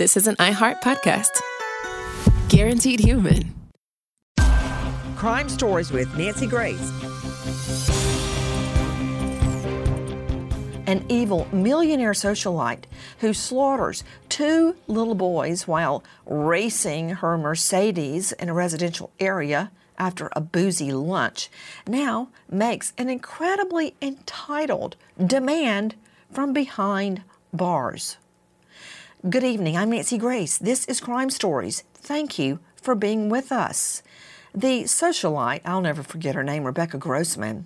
this is an iHeart podcast. Guaranteed human. Crime Stories with Nancy Grace. An evil millionaire socialite who slaughters 2 little boys while racing her Mercedes in a residential area after a boozy lunch now makes an incredibly entitled demand from behind bars. Good evening, I'm Nancy Grace. This is Crime Stories. Thank you for being with us. The socialite, I'll never forget her name, Rebecca Grossman,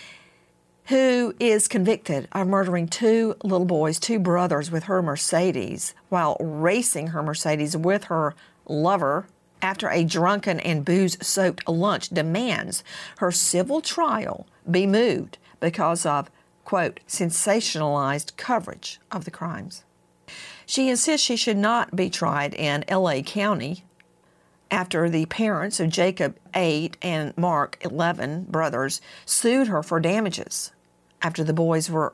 who is convicted of murdering 2 little boys, 2 brothers, with her Mercedes while racing her Mercedes with her lover after a drunken and booze-soaked lunch, demands her civil trial be moved because of, quote, sensationalized coverage of the crimes. She insists she should not be tried in L.A. County after the parents of Jacob, 8, and Mark, 11, brothers, sued her for damages after the boys were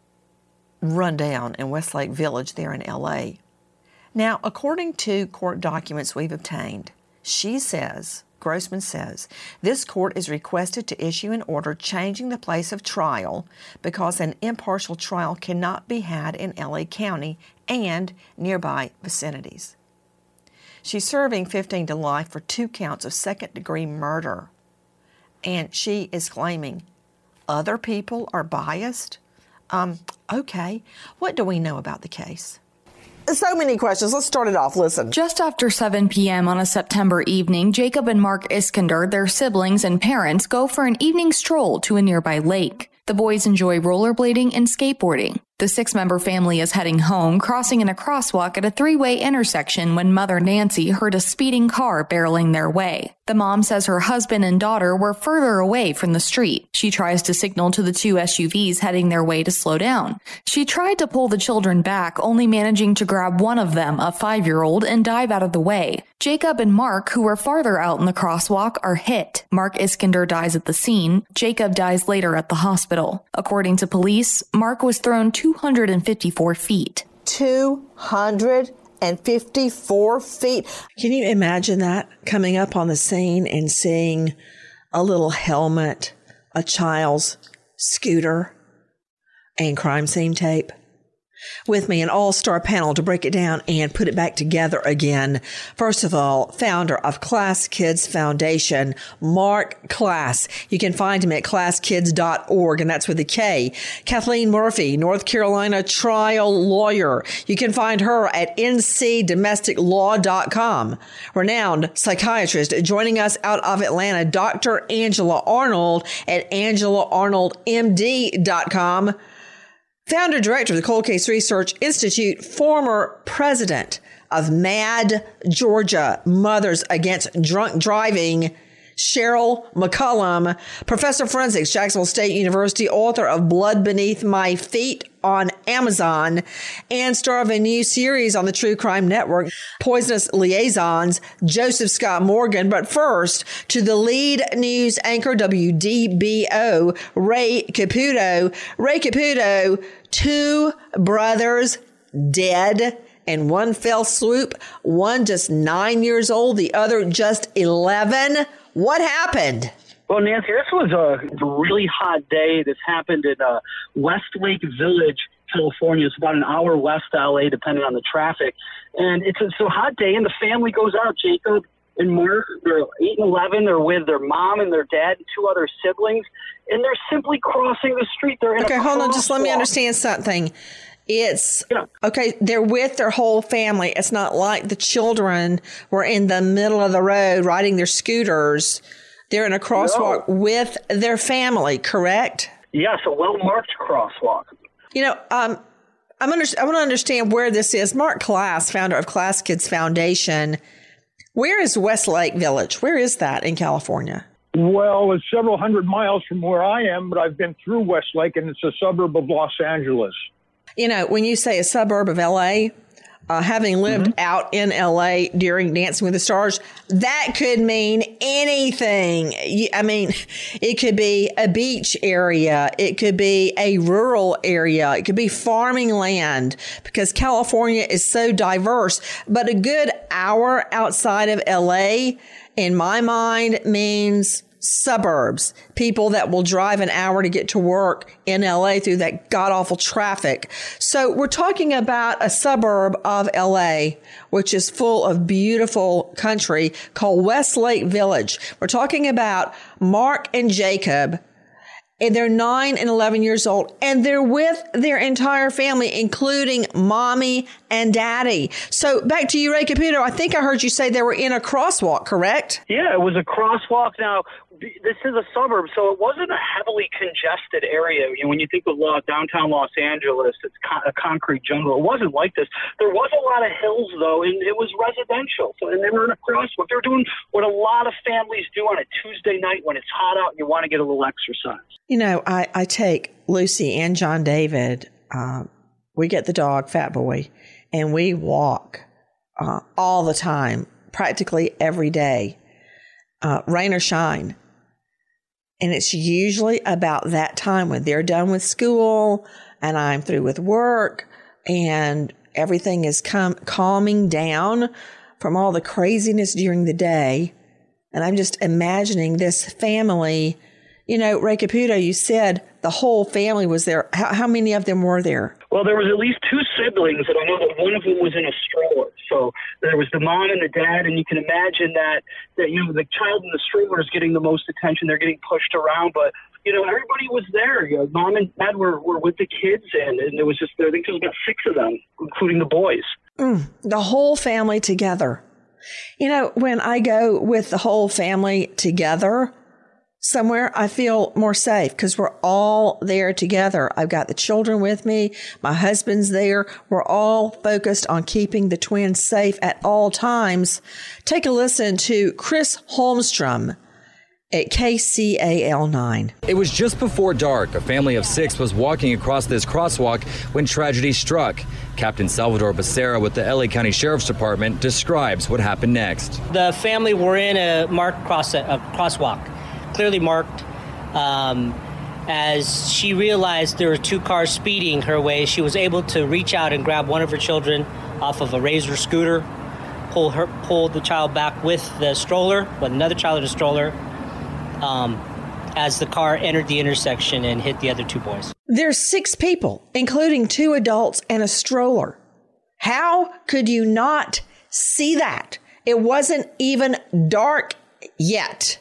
run down in Westlake Village there in L.A. Now, according to court documents we've obtained, Grossman says, this court is requested to issue an order changing the place of trial because an impartial trial cannot be had in L.A. County and nearby vicinities. She's serving 15 to life for 2 counts of second-degree murder, and she is claiming other people are biased. Okay, what do we know about the case? So many questions. Let's start it off. Listen. Just after 7 p.m. on a September evening, Jacob and Mark Iskander, their siblings and parents, go for an evening stroll to a nearby lake. The boys enjoy rollerblading and skateboarding. The 6-member family is heading home, crossing in a crosswalk at a 3-way intersection when Mother Nancy heard a speeding car barreling their way. The mom says her husband and daughter were further away from the street. She tries to signal to the 2 SUVs heading their way to slow down. She tried to pull the children back, only managing to grab one of them, a 5-year-old, and dive out of the way. Jacob and Mark, who were farther out in the crosswalk, are hit. Mark Iskander dies at the scene. Jacob dies later at the hospital. According to police, Mark was thrown 254 feet. 254 feet. Can you imagine that, coming up on the scene and seeing a little helmet, a child's scooter, and crime scene tape? With me, an all-star panel to break it down and put it back together again. First of all, founder of Class Kids Foundation, Mark Klass. You can find him at classkids.org, and that's with a K. Kathleen Murphy, North Carolina trial lawyer. You can find her at ncdomesticlaw.com. Renowned psychiatrist joining us out of Atlanta, Dr. Angela Arnold at angelaarnoldmd.com. Founder director of the Cold Case Research Institute, former president of MAD Georgia, Mothers Against Drunk Driving, Cheryl McCollum, professor of forensics, Jacksonville State University, author of Blood Beneath My Feet on Amazon, and star of a new series on the True Crime Network, Poisonous Liaisons, Joseph Scott Morgan. But first, to the lead news anchor, WDBO, Ray Caputo. Ray Caputo, 2 brothers dead in one fell swoop, one just 9 years old, the other just 11. What happened? Well, Nancy, this was a really hot day. This happened in Westlake Village, California. It's about an hour west of LA, depending on the traffic. And it's a hot day, and the family goes out. Jacob and Mark, they're 8 and 11. They're with their mom and their dad and 2 other siblings, and they're simply crossing the street. They're in okay, hold on. Just let me understand something. Okay, they're with their whole family. It's not like the children were in the middle of the road riding their scooters. They're in a crosswalk with their family, correct? Yes, a well-marked crosswalk. You know, I want to understand where this is. Mark Klass, founder of Class Kids Foundation. Where is Westlake Village? Where is that in California? Well, it's several hundred miles from where I am, but I've been through Westlake, and it's a suburb of Los Angeles. You know, when you say a suburb of L.A., having lived out in LA during Dancing with the Stars, that could mean anything. I mean, it could be a beach area. It could be a rural area. It could be farming land, because California is so diverse. But a good hour outside of LA, in my mind, means suburbs, people that will drive an hour to get to work in LA through that god-awful traffic. So we're talking about a suburb of LA, which is full of beautiful country, called Westlake Village. We're talking about Mark and Jacob, and they're 9 and 11 years old, and they're with their entire family, including mommy and daddy. So back to you, Ray Caputo. I think I heard you say they were in a crosswalk, correct? Yeah, it was a crosswalk. Now, this is a suburb, so it wasn't a heavily congested area. You know, when you think of downtown Los Angeles, it's a concrete jungle. It wasn't like this. There was a lot of hills, though, and it was residential. So, and they were in a crosswalk. They were doing what a lot of families do on a Tuesday night when it's hot out and you want to get a little exercise. You know, I take Lucy and John David. We get the dog, Fat Boy, and we walk all the time, practically every day, rain or shine. And it's usually about that time when they're done with school and I'm through with work and everything is calming down from all the craziness during the day. And I'm just imagining this family. You know, Ray Caputo, you said the whole family was there. How many of them were there? Well, there was at least 2 siblings, and I know that one of them was in a stroller. So there was the mom and the dad, and you can imagine that you know, the child in the stroller is getting the most attention. They're getting pushed around, but you know, everybody was there. You know, mom and dad were with the kids, and it was just, I think there was about 6 of them, including the boys. The whole family together. You know, when I go with the whole family together somewhere, I feel more safe because we're all there together. I've got the children with me. My husband's there. We're all focused on keeping the twins safe at all times. Take a listen to Chris Holmstrom at KCAL 9. It was just before dark. A family of 6 was walking across this crosswalk when tragedy struck. Captain Salvador Becerra with the LA County Sheriff's Department describes what happened next. The family were in a marked crosswalk, clearly marked. As she realized there were 2 cars speeding her way, she was able to reach out and grab one of her children off of a Razor scooter, pull the child back with the stroller, with another child in a stroller, as the car entered the intersection and hit the other 2 boys. There's 6 people, including 2 adults and a stroller. How could you not see that? It wasn't even dark yet.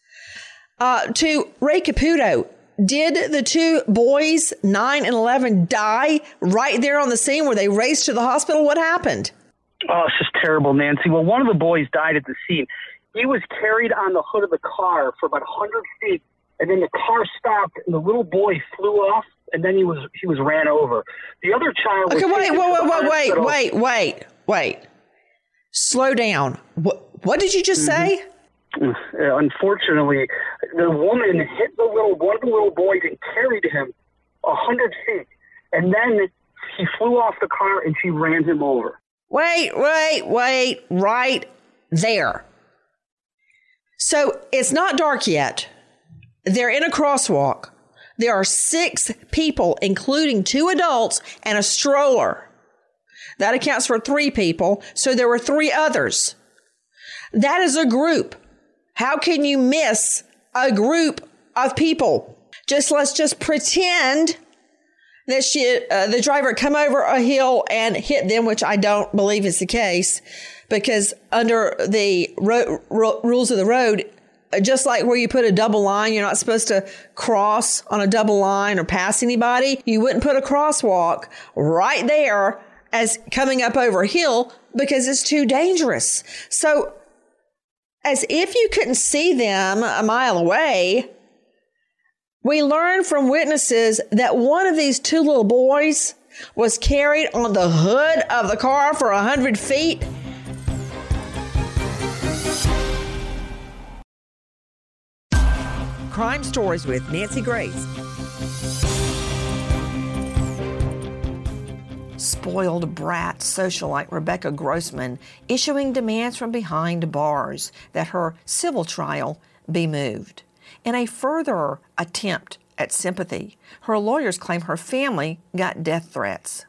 To Ray Caputo, did the 2 boys, 9 and 11, die right there on the scene? Were they raced to the hospital? What happened? Oh, it's just terrible, Nancy. Well, one of the boys died at the scene. He was carried on the hood of the car for about 100 feet, and then the car stopped, and the little boy flew off, and then he was ran over. The other child was... Okay, wait. Slow down. What did you just say? Unfortunately, the woman hit one of the little boys and carried him 100 feet, and then he flew off the car and she ran him over. Wait, right there. So it's not dark yet. They're in a crosswalk. There are 6 people, including 2 adults and a stroller. That accounts for 3 people. So there were 3 others. That is a group. How can you miss a group of people? Let's just pretend that the driver come over a hill and hit them, which I don't believe is the case, because under the rules of the road, just like where you put a double line, you're not supposed to cross on a double line or pass anybody. You wouldn't put a crosswalk right there as coming up over a hill because it's too dangerous. So as if you couldn't see them a mile away, we learned from witnesses that one of these 2 little boys was carried on the hood of the car for 100 feet. Crime Stories with Nancy Grace. spoiled brat socialite Rebecca Grossman issuing demands from behind bars that her civil trial be moved. In a further attempt at sympathy, her lawyers claim her family got death threats.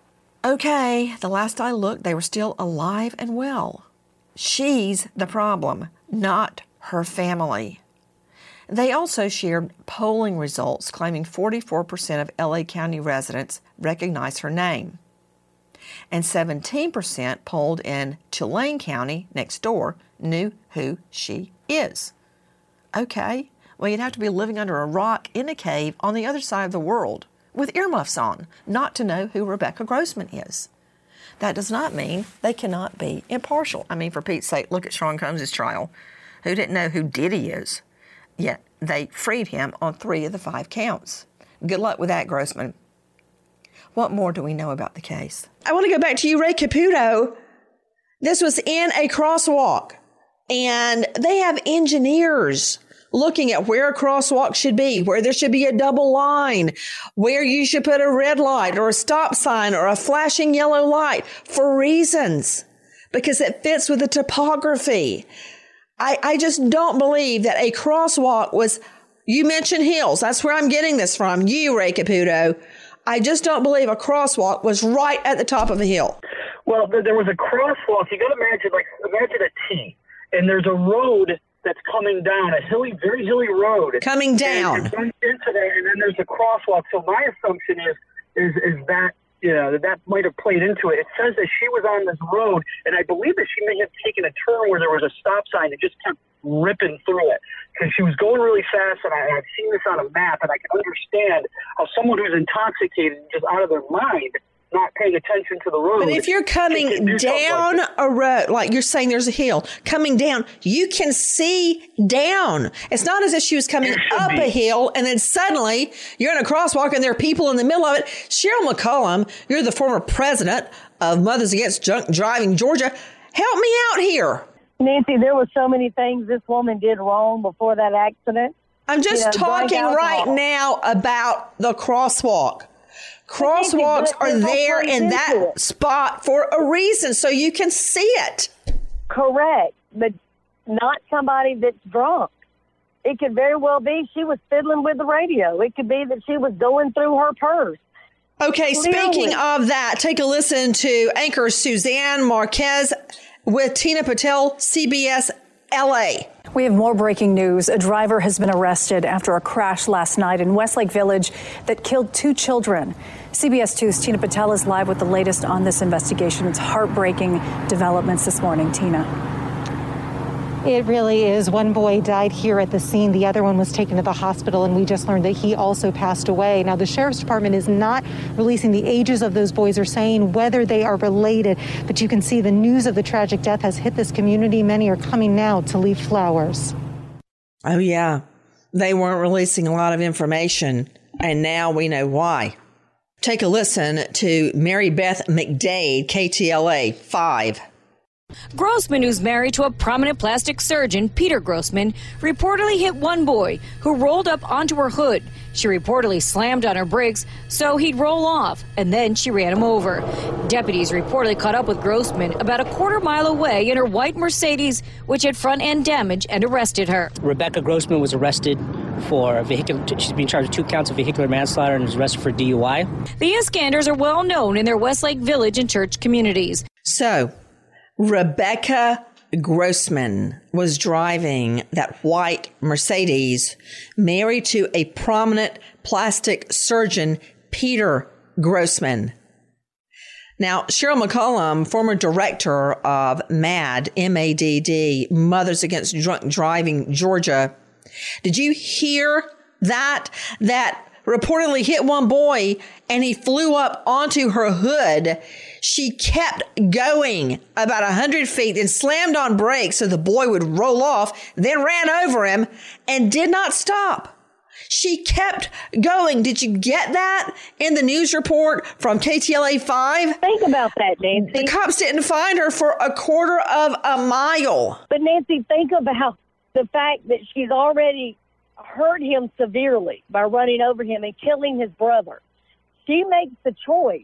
Okay, the last I looked, they were still alive and well. She's the problem, not her family. They also shared polling results claiming 44% of LA County residents recognize her name, and 17% polled in Tulane County, next door, knew who she is. Okay, well, you'd have to be living under a rock in a cave on the other side of the world with earmuffs on not to know who Rebecca Grossman is. That does not mean they cannot be impartial. I mean, for Pete's sake, look at Sean Combs' trial. Who didn't know who Diddy is? Yet they freed him on 3 of the 5 counts. Good luck with that, Grossman. What more do we know about the case? I want to go back to you, Ray Caputo. This was in a crosswalk, and they have engineers looking at where a crosswalk should be, where there should be a double line, where you should put a red light or a stop sign or a flashing yellow light for reasons, because it fits with the topography. I just don't believe that a crosswalk was, you mentioned hills. That's where I'm getting this from. You, Ray Caputo. I just don't believe a crosswalk was right at the top of a hill. Well, there was a crosswalk. You got to imagine a T, and there's a road that's coming down, a very hilly road. Coming down. And into there, and then there's a crosswalk. So my assumption is that, that might have played into it. It says that she was on this road, and I believe that she may have taken a turn where there was a stop sign and just kept ripping through it because she was going really fast, and I've seen this on a map, and I can understand how someone who's intoxicated, just out of their mind, not paying attention to the road. But if you're coming down a road, like you're saying there's a hill, coming down, you can see down. It's not as if she was coming up a hill and then suddenly you're in a crosswalk and there are people in the middle of it. Cheryl McCollum, you're the former president of Mothers Against Drunk Driving Georgia. Help me out here. Nancy, there were so many things this woman did wrong before that accident. I'm just talking right now about the crosswalk. Crosswalks are there in that spot for a reason, so you can see it. Correct, but not somebody that's drunk. It could very well be she was fiddling with the radio. It could be that she was going through her purse. Okay, speaking of that, take a listen to anchor Suzanne Marquez with Tina Patel, CBS LA. We have more breaking news. A driver has been arrested after a crash last night in Westlake Village that killed 2 children. CBS 2's Tina Patel is live with the latest on this investigation. It's heartbreaking developments this morning. Tina. It really is. One boy died here at the scene. The other one was taken to the hospital, and we just learned that he also passed away. Now, the Sheriff's Department is not releasing the ages of those boys or saying whether they are related, but you can see the news of the tragic death has hit this community. Many are coming now to leave flowers. Oh, yeah. They weren't releasing a lot of information, and now we know why. Take a listen to Mary Beth McDade, KTLA 5. Grossman, who's married to a prominent plastic surgeon, Peter Grossman, reportedly hit one boy who rolled up onto her hood. She reportedly slammed on her brakes so he'd roll off, and then she ran him over. Deputies reportedly caught up with Grossman about a quarter-mile away in her white Mercedes, which had front-end damage, and arrested her. Rebecca Grossman was arrested for she's being charged with 2 counts of vehicular manslaughter and was arrested for DUI. The Iskanders are well known in their Westlake Village and church communities. So, Rebecca Grossman was driving that white Mercedes, married to a prominent plastic surgeon, Peter Grossman. Now, Cheryl McCollum, former director of MADD, M-A-D-D, Mothers Against Drunk Driving Georgia, did you hear that reportedly hit one boy and he flew up onto her hood? She kept going about 100 feet and slammed on brakes so the boy would roll off, then ran over him and did not stop. She kept going. Did you get that in the news report from KTLA 5? Think about that, Nancy. The cops didn't find her for a quarter of a mile. But Nancy, think about the fact that she's already hurt him severely by running over him and killing his brother. She makes the choice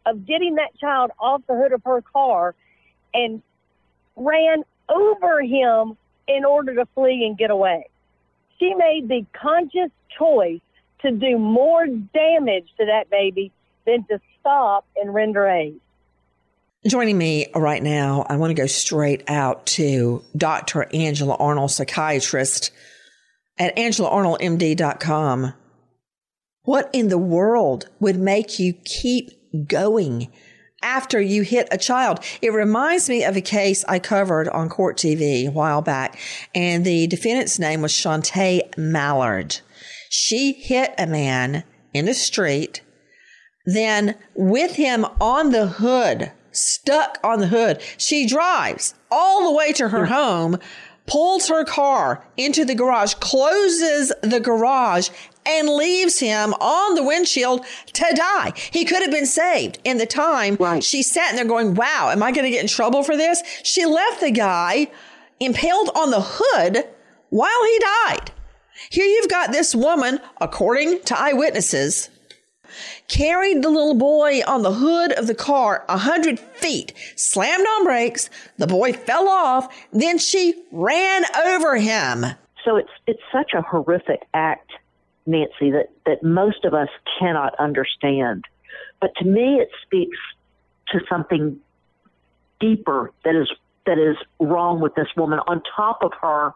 of getting that child off the hood of her car and ran over him in order to flee and get away. She made the conscious choice to do more damage to that baby than to stop and render aid. Joining me right now, I want to go straight out to Dr. Angela Arnold, psychiatrist at AngelaArnoldMD.com. What in the world would make you keep going after you hit a child? It reminds me of a case I covered on Court TV a while back, and the defendant's name was Shantae Mallard. She hit a man in the street, then with him on the hood, stuck on the hood, she drives all the way to her home, pulls her car into the garage, closes the garage, and leaves him on the windshield to die. He could have been saved. In the time, she's sitting there going, wow, am I going to get in trouble for this? She left the guy impaled on the hood while he died. Here you've got this woman, according to eyewitnesses, carried the little boy on the hood of the car 100 feet, slammed on brakes, the boy fell off, then she ran over him. So it's such a horrific act, Nancy, that most of us cannot understand. But to me, it speaks to something deeper that is wrong with this woman, on top of her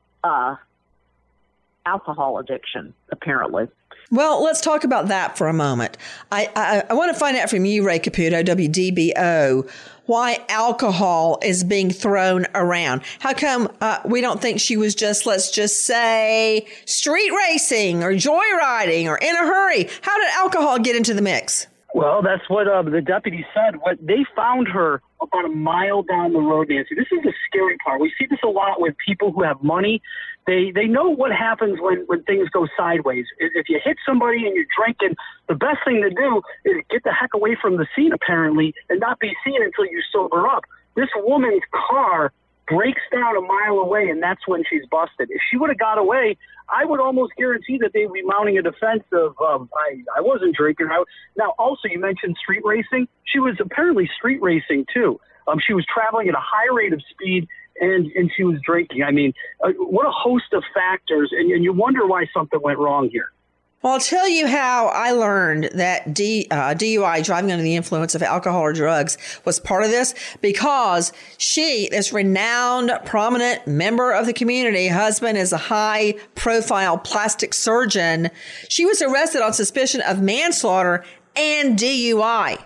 alcohol addiction, apparently. Well, let's talk about that for a moment. I want to find out from you, Ray Caputo, WDBO, why alcohol is being thrown around. How come we don't think she was just, let's just say, street racing or joyriding or in a hurry? How did alcohol get into the mix? Well, that's what the deputy said. What they found her about a mile down the road, Nancy. This is the scary part. We see this a lot with people who have money. They know what happens when things go sideways. If you hit somebody and you're drinking, the best thing to do is get the heck away from the scene, apparently, and not be seen until you sober up. This woman's car breaks down a mile away, and that's when she's busted. If she would have got away, I would almost guarantee that they would be mounting a defense of, I wasn't drinking. Now, also, you mentioned street racing. She was apparently street racing, too. She was traveling at a high rate of speed, and she was drinking. I mean, what a host of factors, and you wonder why something went wrong here. Well, I'll tell you how I learned that DUI, driving under the influence of alcohol or drugs, was part of this, because she, this renowned, prominent member of the community, husband is a high-profile plastic surgeon. She was arrested on suspicion of manslaughter and DUI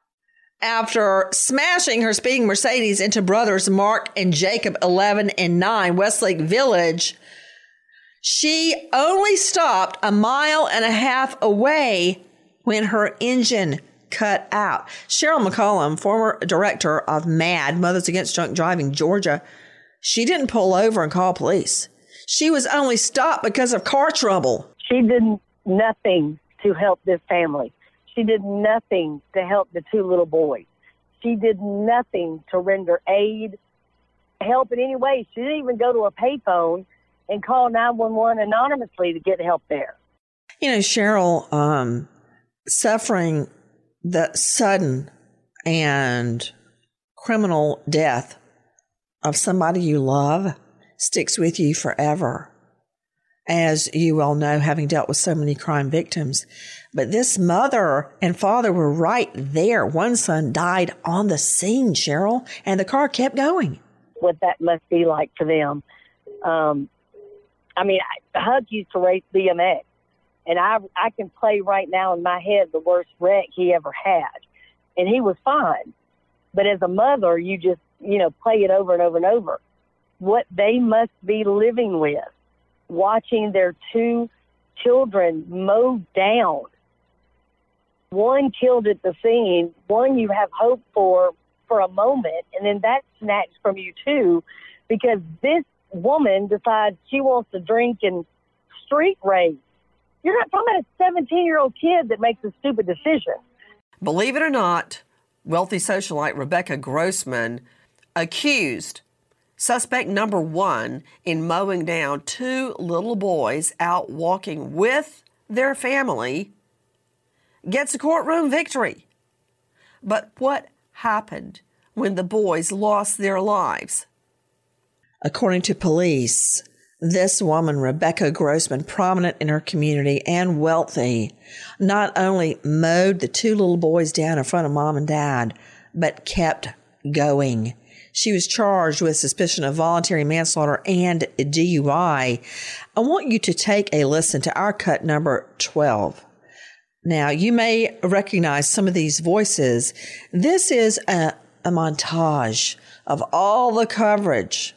after smashing her speeding Mercedes into brothers Mark and Jacob, 11 and 9, Westlake Village. She only stopped a mile and a half away when her engine cut out. Cheryl McCollum, former director of MAD, Mothers Against Drunk Driving, Georgia, she didn't pull over and call police. She was only stopped because of car trouble. She did nothing to help this family. She did nothing to help the two little boys. She did nothing to render aid, help in any way. She didn't even go to a payphone and call 911 anonymously to get help there. You know, Cheryl, suffering the sudden and criminal death of somebody you love sticks with you forever, as you well know, having dealt with so many crime victims. But this mother and father were right there. One son died on the scene, Cheryl, and the car kept going. What that must be like for them. I mean, Huck used to race BMX, and I can play right now in my head the worst wreck he ever had, and he was fine. But as a mother, you just, play it over and over and over. What they must be living with, watching their two children mowed down. One killed at the scene, one you have hope for a moment, and then that's snatched from you too, because this woman decides she wants to drink and street race. You're not talking about a 17-year-old kid that makes a stupid decision. Believe it or not, wealthy socialite Rebecca Grossman accused suspect number one in mowing down two little boys out walking with their family gets a courtroom victory. But what happened when the boys lost their lives? According to police, this woman, Rebecca Grossman, prominent in her community and wealthy, not only mowed the two little boys down in front of mom and dad, but kept going. She was charged with suspicion of voluntary manslaughter and DUI. I want you to take a listen to our cut number 12. Now, you may recognize some of these voices. This is a montage of all the coverage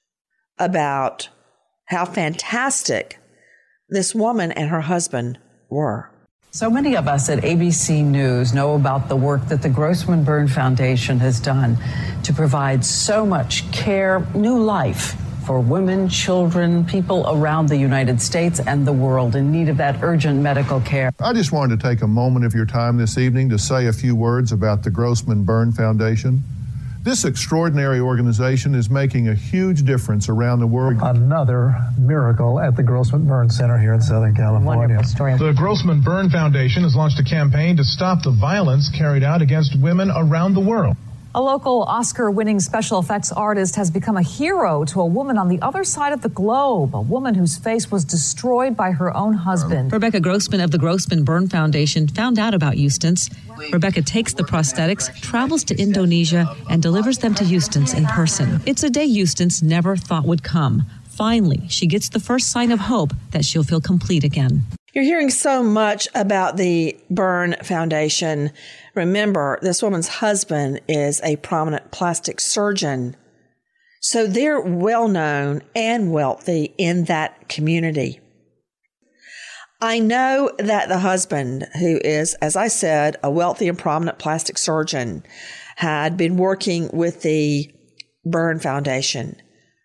about how fantastic this woman and her husband were. So many of us at ABC News know about the work that the Grossman Burn Foundation has done to provide so much care, new life for women, children, people around the United States and the world in need of that urgent medical care. I just wanted to take a moment of your time this evening to say a few words about the Grossman Burn Foundation. This extraordinary organization is making a huge difference around the world. Another miracle at the Grossman Burn Center here in Southern California. The Grossman Burn Foundation has launched a campaign to stop the violence carried out against women around the world. A local Oscar-winning special effects artist has become a hero to a woman on the other side of the globe, a woman whose face was destroyed by her own husband. Rebecca Grossman of the Grossman Burn Foundation found out about Eustace. Rebecca takes the prosthetics, travels to Indonesia, and delivers them to Eustace in person. It's a day Eustace never thought would come. Finally, she gets the first sign of hope that she'll feel complete again. You're hearing so much about the Burn Foundation. Remember, this woman's husband is a prominent plastic surgeon. So they're well known and wealthy in that community. I know that the husband, who is, as I said, a wealthy and prominent plastic surgeon, had been working with the Burn Foundation.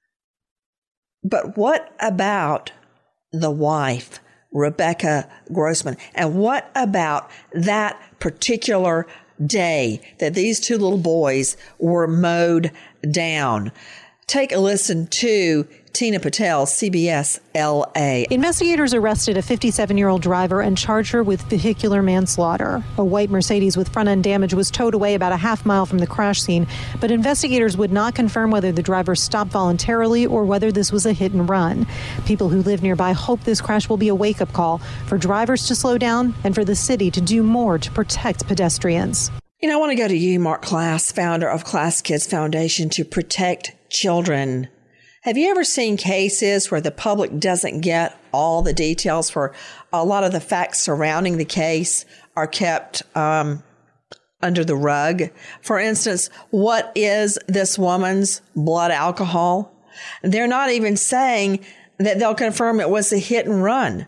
But what about the wife, Rebecca Grossman? And what about that particular day that these two little boys were mowed down? Take a listen to Tina Patel, CBS LA. Investigators arrested a 57-year-old driver and charged her with vehicular manslaughter. A white Mercedes with front-end damage was towed away about a half mile from the crash scene, but investigators would not confirm whether the driver stopped voluntarily or whether this was a hit and run. People who live nearby hope this crash will be a wake-up call for drivers to slow down and for the city to do more to protect pedestrians. You know, I want to go to you, Mark Klass, founder of Klass Kids Foundation to Protect Children. Have you ever seen cases where the public doesn't get all the details, for a lot of the facts surrounding the case are kept under the rug? For instance, what is this woman's blood alcohol? They're not even saying that they'll confirm it was a hit and run.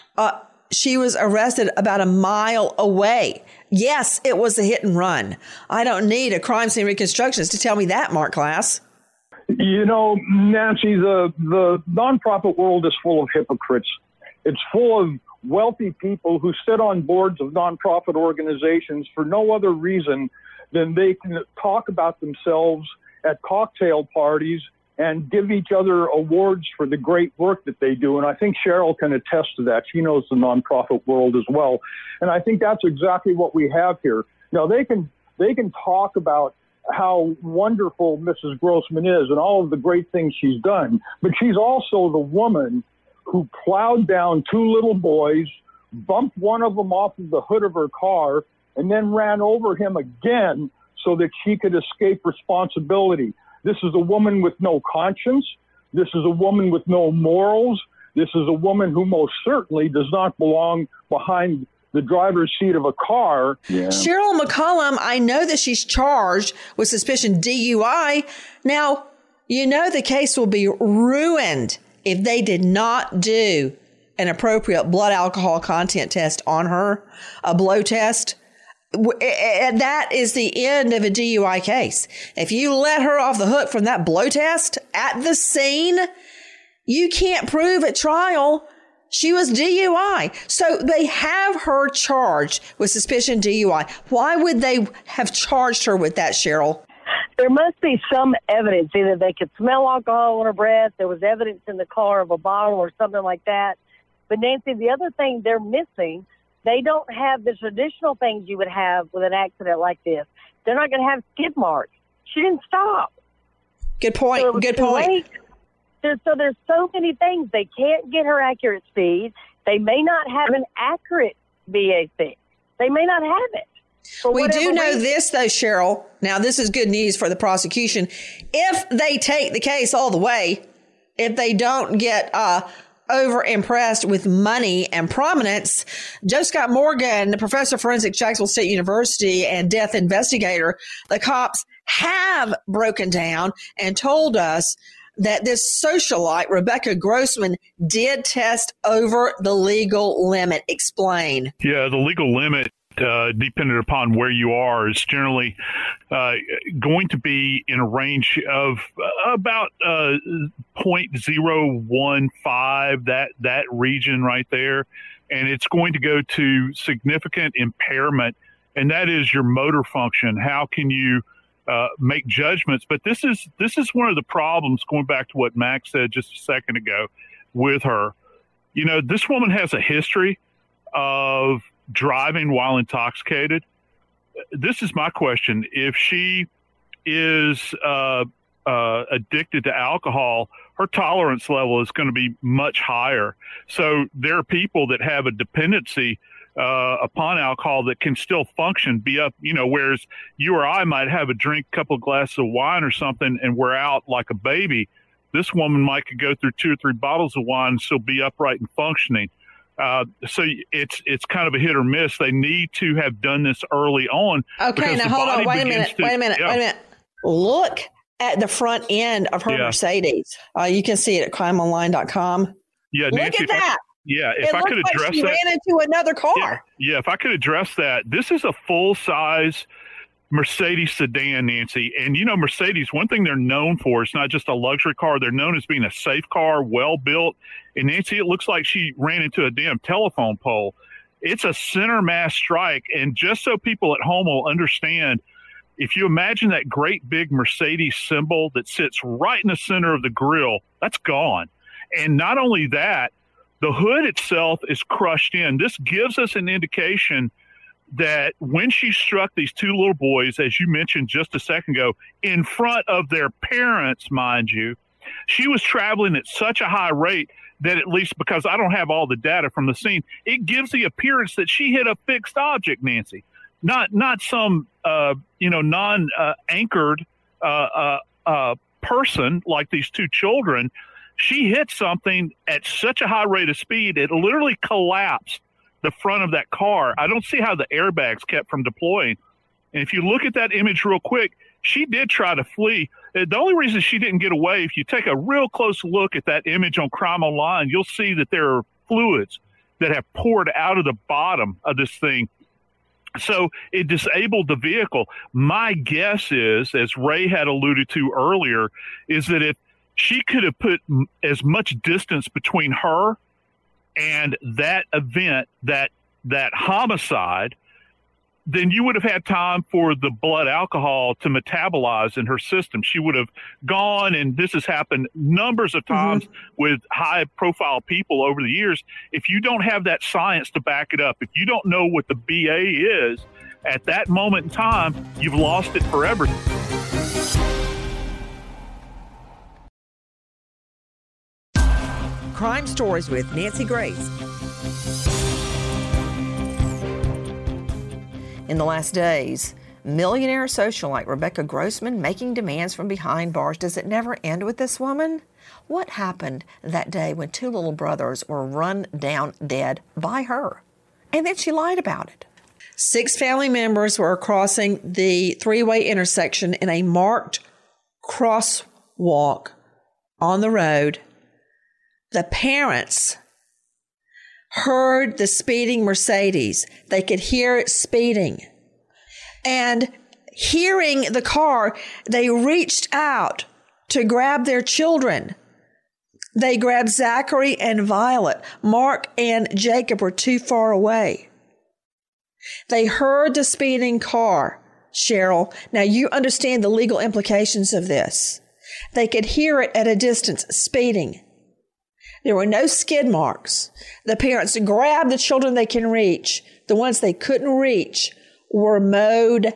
She was arrested about a mile away. Yes, it was a hit and run. I don't need a crime scene reconstructionist to tell me that, Mark Klass. You know, Nancy, the nonprofit world is full of hypocrites. It's full of wealthy people who sit on boards of nonprofit organizations for no other reason than they can talk about themselves at cocktail parties and give each other awards for the great work that they do. And I think Cheryl can attest to that. She knows the nonprofit world as well. And I think that's exactly what we have here. Now, they can talk about how wonderful Mrs. Grossman is and all of the great things she's done. But she's also the woman who plowed down two little boys, bumped one of them off of the hood of her car, and then ran over him again so that she could escape responsibility. This is a woman with no conscience. This is a woman with no morals. This is a woman who most certainly does not belong behind the driver's seat of a car. Yeah. Cheryl McCollum, I know that she's charged with suspicion DUI. Now, you know the case will be ruined if they did not do an appropriate blood alcohol content test on her, a blow test. That is the end of a DUI case. If you let her off the hook from that blow test at the scene, you can't prove at trial she was DUI. So they have her charged with suspicion DUI. Why would they have charged her with that, Cheryl? There must be some evidence. Either they could smell alcohol on her breath, there was evidence in the car of a bottle or something like that. But Nancy, the other thing they're missing, They don't have the traditional things you would have with an accident like this. They're not going to have skid marks. She didn't stop. Good point. So Good point. There's so many things. They can't get her accurate speed. They may not have an accurate VA6. They may not have it. We do know this, though, Cheryl. Now, this is good news for the prosecution. If they take the case all the way, if they don't get over-impressed with money and prominence, Joe Scott Morgan, the professor of forensics at Jacksonville State University and death investigator, the cops have broken down and told us that this socialite, Rebecca Grossman, did test over the legal limit. Explain. Yeah, the legal limit, depending upon where you are, is generally going to be in a range of about 0.015, that region right there. And it's going to go to significant impairment, and that is your motor function. How can you make judgments? But this is one of the problems, going back to what Max said just a second ago with her. You know, this woman has a history of driving while intoxicated. This is my question. If she is addicted to alcohol, her tolerance level is going to be much higher. So there are people that have a dependency upon alcohol that can still function, be up, you know, whereas you or I might have a drink, couple of glasses of wine or something, and we're out like a baby. This woman might could go through 2 or 3 bottles of wine and still be upright and functioning. So it's kind of a hit or miss. They need to have done this early on. Okay, now hold on. Wait a minute. Look at the front end of her Mercedes. You can see it at crimeonline.com. Yeah, Nancy, look at that. If I could address she that. ran into another car. Yeah, if I could address that. This is a full-size Mercedes sedan, Nancy. And, you know, Mercedes, one thing they're known for, it's not just a luxury car. They're known as being a safe car, well-built. And, Nancy, it looks like she ran into a damn telephone pole. It's a center mass strike. And just so people at home will understand, if you imagine that great big Mercedes symbol that sits right in the center of the grille, that's gone. And not only that, the hood itself is crushed in. This gives us an indication that when she struck these 2 little boys, as you mentioned just a second ago, in front of their parents, mind you, she was traveling at such a high rate that, at least because I don't have all the data from the scene, it gives the appearance that she hit a fixed object, Nancy, not some non-anchored person like these 2 children. She hit something at such a high rate of speed, it literally collapsed the front of that car. I don't see how the airbags kept from deploying. And if you look at that image real quick, she did try to flee. The only reason she didn't get away, if you take a real close look at that image on Crime Online, you'll see that there are fluids that have poured out of the bottom of this thing. So it disabled the vehicle. My guess is, as Ray had alluded to earlier, is that if she could have put as much distance between her and that event, that homicide, then you would have had time for the blood alcohol to metabolize in her system. She would have gone, and this has happened numbers of times with high-profile people over the years. If you don't have that science to back it up, if you don't know what the BA is at that moment in time, you've lost it forever. Crime Stories with Nancy Grace. In the last days, millionaire socialite Rebecca Grossman making demands from behind bars. Does it never end with this woman? What happened that day when 2 little brothers were run down dead by her? And then she lied about it. 6 family members were crossing the 3-way intersection in a marked crosswalk on the road. The parents heard the speeding Mercedes. They could hear it speeding. And hearing the car, they reached out to grab their children. They grabbed Zachary and Violet. Mark and Jacob were too far away. They heard the speeding car, Cheryl. Now you understand the legal implications of this. They could hear it at a distance, speeding. There were no skid marks. The parents grabbed the children they can reach, the ones they couldn't reach, were mowed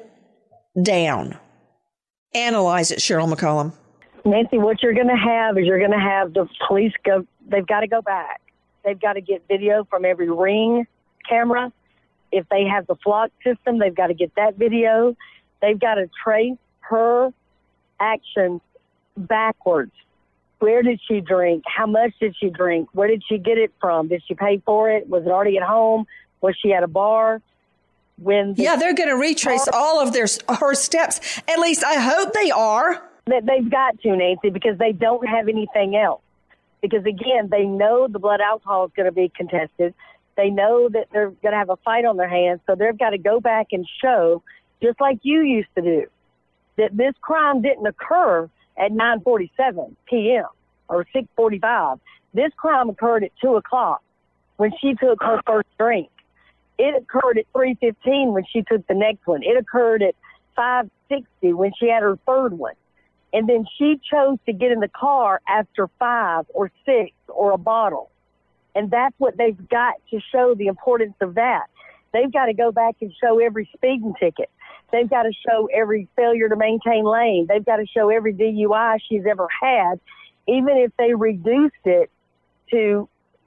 down. Analyze it, Cheryl McCollum. Nancy, what you're going to have is you're going to have the police go, they've got to go back. They've got to get video from every Ring camera. If they have the flock system, they've got to get that video. They've got to trace her actions backwards. Where did she drink? How much did she drink? Where did she get it from? Did she pay for it? Was it already at home? Was she at a bar? Yeah, they're going to retrace all of her steps. At least I hope they are. They've got to, Nancy, because they don't have anything else. Because, again, they know the blood alcohol is going to be contested. They know that they're going to have a fight on their hands. So they've got to go back and show, just like you used to do, that this crime didn't occur at 9:47 p.m. or 6:45. This crime occurred at 2 o'clock when she took her first drink. It occurred at 3:15 when she took the next one. It occurred at 5:60 when she had her third one. And then she chose to get in the car after 5 or 6 or a bottle. And that's what they've got to show the importance of that. They've got to go back and show every speeding ticket. They've got to show every failure to maintain lane. They've got to show every DUI she's ever had, even if they reduced it to,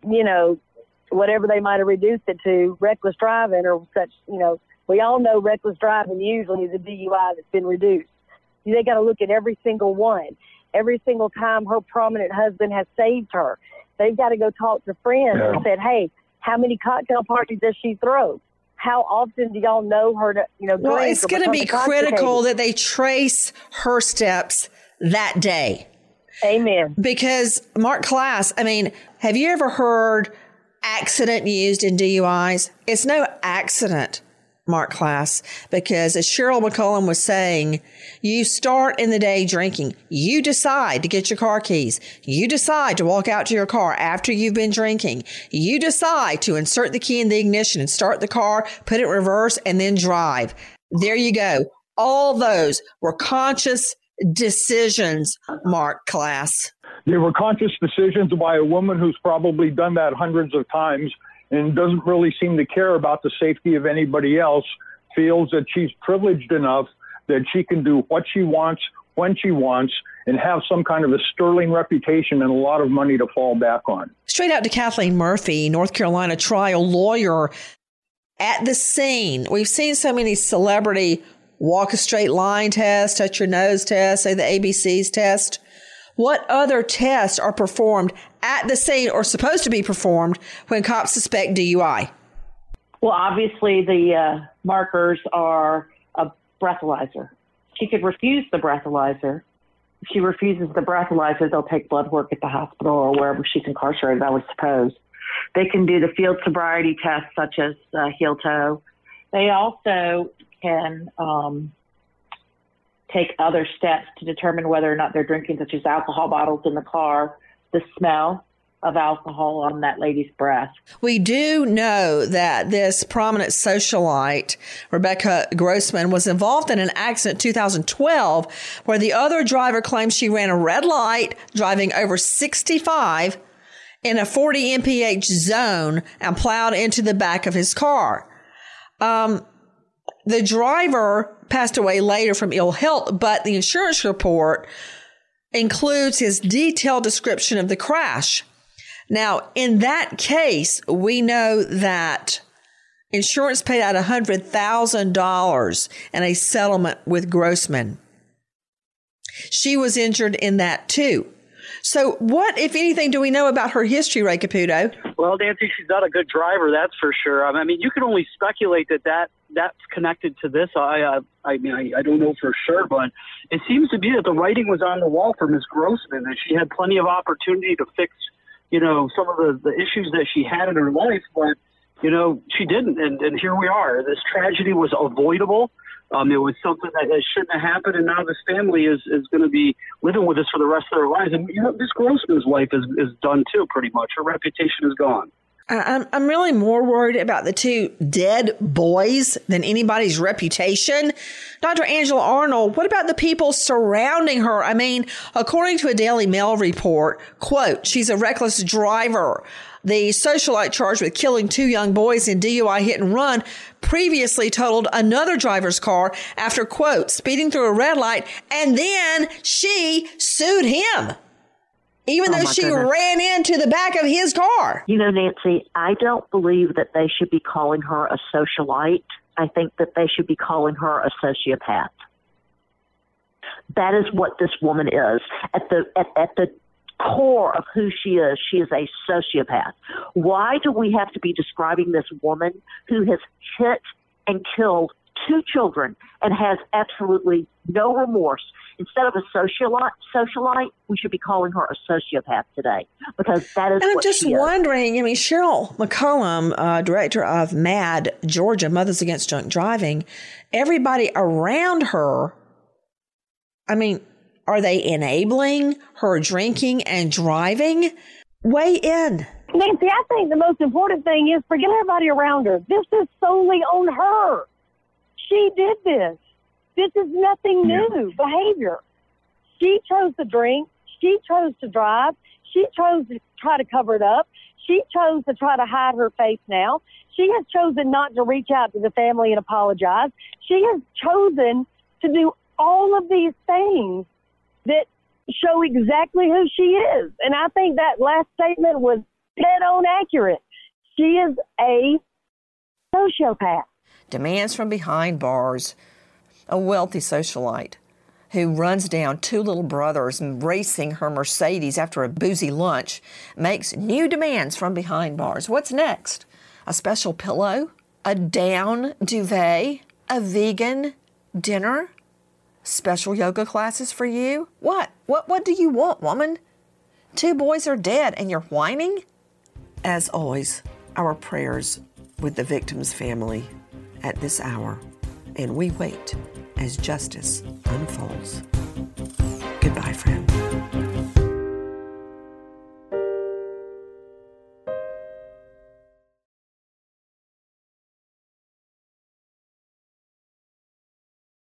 whatever they might have reduced it to, reckless driving or such. We all know reckless driving usually is a DUI that's been reduced. They got to look at every single one. Every single time her prominent husband has saved her, they've got to go talk to friends and said, hey, how many cocktail parties does she throw? How often do y'all know her to, Well, it's going to be critical that they trace her steps that day. Amen. Because, Mark Klass, have you ever heard accident used in DUIs? It's no accident, Mark Klass, because as Cheryl McCollum was saying, you start in the day drinking. You decide to get your car keys. You decide to walk out to your car after you've been drinking. You decide to insert the key in the ignition and start the car, put it in reverse, and then drive. There you go. All those were conscious decisions, Mark Klass. They were conscious decisions by a woman who's probably done that hundreds of times and doesn't really seem to care about the safety of anybody else, feels that she's privileged enough that she can do what she wants, when she wants, and have some kind of a sterling reputation and a lot of money to fall back on. Straight out to Kathleen Murphy, North Carolina trial lawyer at the scene. We've seen so many celebrity walk a straight line test, touch your nose test, say the ABCs test. What other tests are performed at the scene or supposed to be performed when cops suspect DUI? Well, obviously the markers are a breathalyzer. She could refuse the breathalyzer. If she refuses the breathalyzer, they'll take blood work at the hospital or wherever she's incarcerated, I would suppose. They can do the field sobriety tests such as heel toe. They also can take other steps to determine whether or not they're drinking, such as alcohol bottles in the car, the smell of alcohol on that lady's breath. We do know that this prominent socialite, Rebecca Grossman, was involved in an accident in 2012 where the other driver claims she ran a red light driving over 65 in a 40 mph zone and plowed into the back of his car. The driver passed away later from ill health, but the insurance report includes his detailed description of the crash. Now, in that case, we know that insurance paid out $100,000 in a settlement with Grossman. She was injured in that too. So what, if anything, do we know about her history, Ray Caputo? Well, Nancy, she's not a good driver, that's for sure. I mean, you can only speculate that's connected to this. I don't know for sure, but it seems to be that the writing was on the wall for Ms. Grossman, and she had plenty of opportunity to fix, some of the issues that she had in her life, but, she didn't. And here we are. This tragedy was avoidable. It was something that shouldn't have happened, and now this family is going to be living with this for the rest of their lives. And Ms. Grossman's life is done too, pretty much. Her reputation is gone. I'm really more worried about the two dead boys than anybody's reputation. Dr. Angela Arnold, what about the people surrounding her? I mean, according to a Daily Mail report, quote, she's a reckless driver. The socialite charged with killing 2 young boys in DUI hit and run previously totaled another driver's car after, quote, speeding through a red light, and then she sued him, even though she ran into the back of his car. You know, Nancy, I don't believe that they should be calling her a socialite. I think that they should be calling her a sociopath. That is what this woman is. At the core of who she is a sociopath. Why do we have to be describing this woman who has hit and killed 2 children and has absolutely no remorse? Instead of a socialite, we should be calling her a sociopath today, because that is what she is. And I'm just wondering, I mean, Cheryl McCollum, director of MAD, Georgia, Mothers Against Drunk Driving, everybody around her, I mean, are they enabling her drinking and driving? Weigh in. Nancy, I think the most important thing is forget everybody around her. This is solely on her. She did this. This is nothing new behavior. She chose to drink. She chose to drive. She chose to try to cover it up. She chose to try to hide her face now. She has chosen not to reach out to the family and apologize. She has chosen to do all of these things that show exactly who she is. And I think that last statement was dead on accurate. She is a sociopath. Demands from behind bars. A wealthy socialite who runs down 2 little brothers and racing her Mercedes after a boozy lunch makes new demands from behind bars. What's next? A special pillow? A down duvet? A vegan dinner? Special yoga classes for you? What do you want, woman? 2 boys are dead and you're whining? As always, our prayers with the victim's family at this hour, and we wait as justice unfolds. Goodbye, friends.